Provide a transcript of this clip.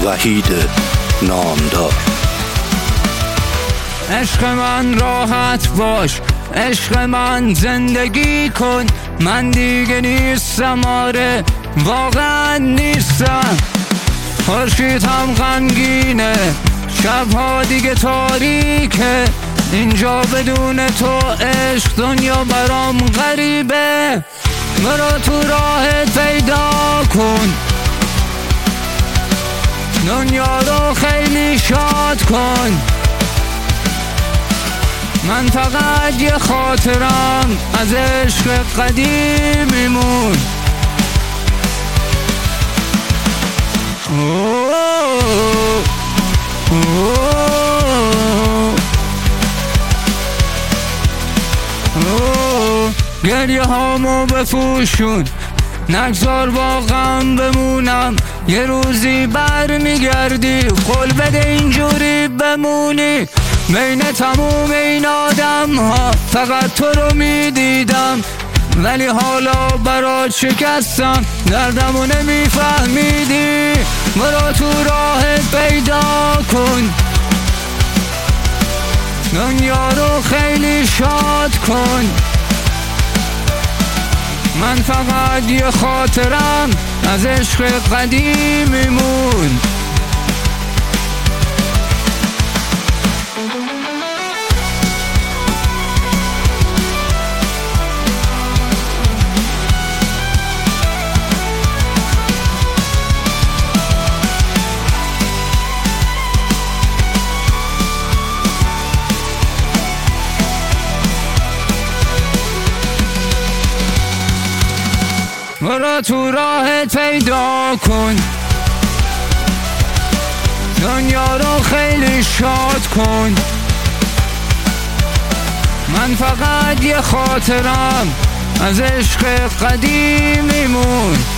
وحید نامدار. عشق من راحت باش، عشق من زندگی کن، من دیگه نیستم، آره واقعا نیستم. خورشید هم غمگینه، شبها دیگه تاریکه، اینجا بدون تو عشق دنیا برام غریبه. مرا تو راهت پیدا کن، دنیا رو خیلی شاد کن. من فقط یه خاطرم از عشق قدیمیمون. گریه هامو بپوشون، نگذار با غم بمونم، یه روزی بر میگردی، قول بده اینجوری بمونی. بین تموم این آدم ها فقط تو رو میدیدم، ولی حالا برات شکستم، دردمو نمیفهمیدی. برو تو راهت پیدا کن، دنیا رو خیلی شاد کن. من فقط یه خاطرم از عشق قدیمیمون. برو تو راهت پیدا کن، دنیا رو خیلی شاد کن. من فقط یه خاطرم از عشق قدیمیمون.